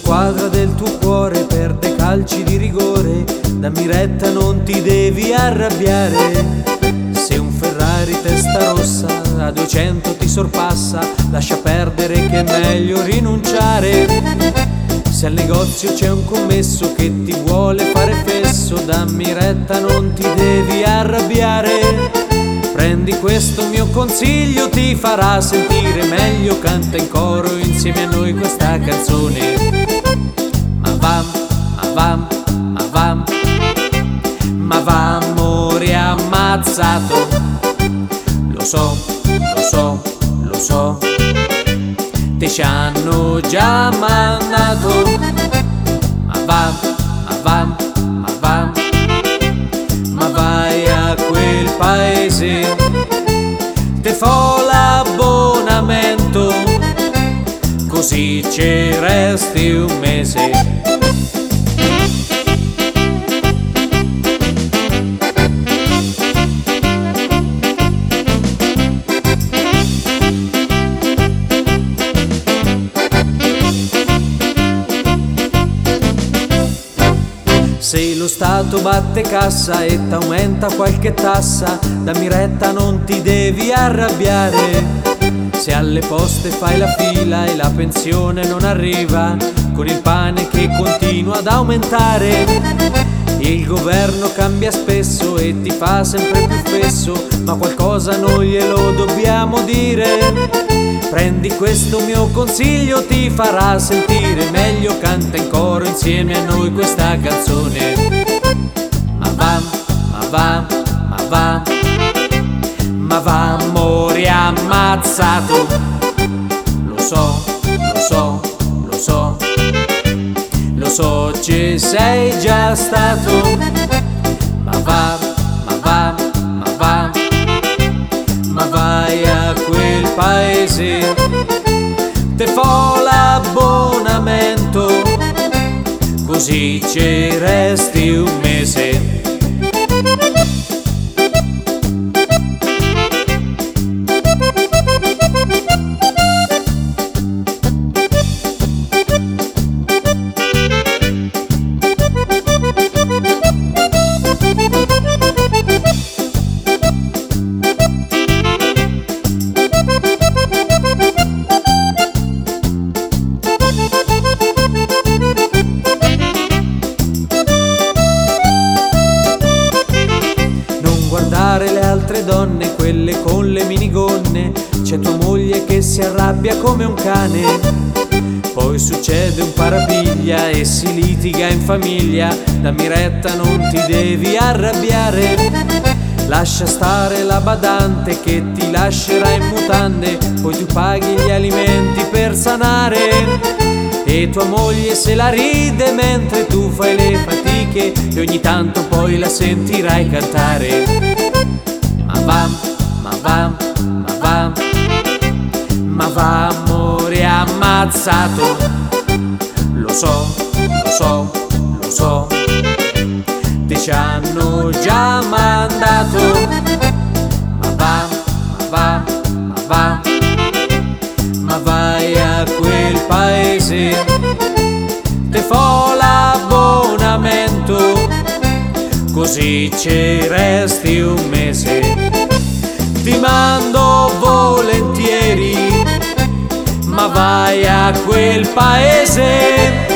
squadra del tuo cuore perde calci di rigore, dammi retta, non ti devi arrabbiare. Se un Ferrari testa rossa a 200 ti sorpassa, lascia perdere che è meglio rinunciare. Se al negozio c'è un commesso che ti vuole fare fesso, dammi retta, non ti devi arrabbiare. Prendi questo mio consiglio, ti farà sentire meglio, canta in coro insieme a noi questa canzone. Ma va, ma va, ma va, ma va, amore ammazzato. Lo so, lo so, lo so, te ci hanno già mandato. Ma va, ma va, ma va, ma vai a quel paese, te fo l'abbonamento, così ci resti un mese. Se lo Stato batte cassa e t'aumenta qualche tassa, dammi retta, non ti devi arrabbiare. Se alle poste fai la fila e la pensione non arriva, con il pane che continua ad aumentare. Il governo cambia spesso e ti fa sempre più fesso, ma qualcosa noi glielo dobbiamo dire. Prendi questo mio consiglio, ti farà sentire meglio, canta in coro insieme a noi questa canzone. Ma va, ma va, ma va, ma va, amore ammazzato. Lo so, lo so, lo so, lo so, ci sei già stato. Ma va, ma va, ma va, ma vai a quel paese, te fo l'abbonamento, così ci resti un mese. Guardare le altre donne, quelle con le minigonne, c'è tua moglie che si arrabbia come un cane. Poi succede un parapiglia e si litiga in famiglia, dammi retta, non ti devi arrabbiare. Lascia stare la badante che ti lascerà in mutande, poi tu paghi gli alimenti per sanare. E tua moglie se la ride mentre tu fai le fatiche, e ogni tanto poi la sentirai cantare. Ma va, ma va, ma va, ma va, amore ammazzato. Lo so, lo so, lo so, te ci hanno già mandato. Ma va, ma va, ma va, ma vai a quel paese, te fo l'abbonamento, così ci resti un mese. Ti mando volentieri, ma vai a quel paese,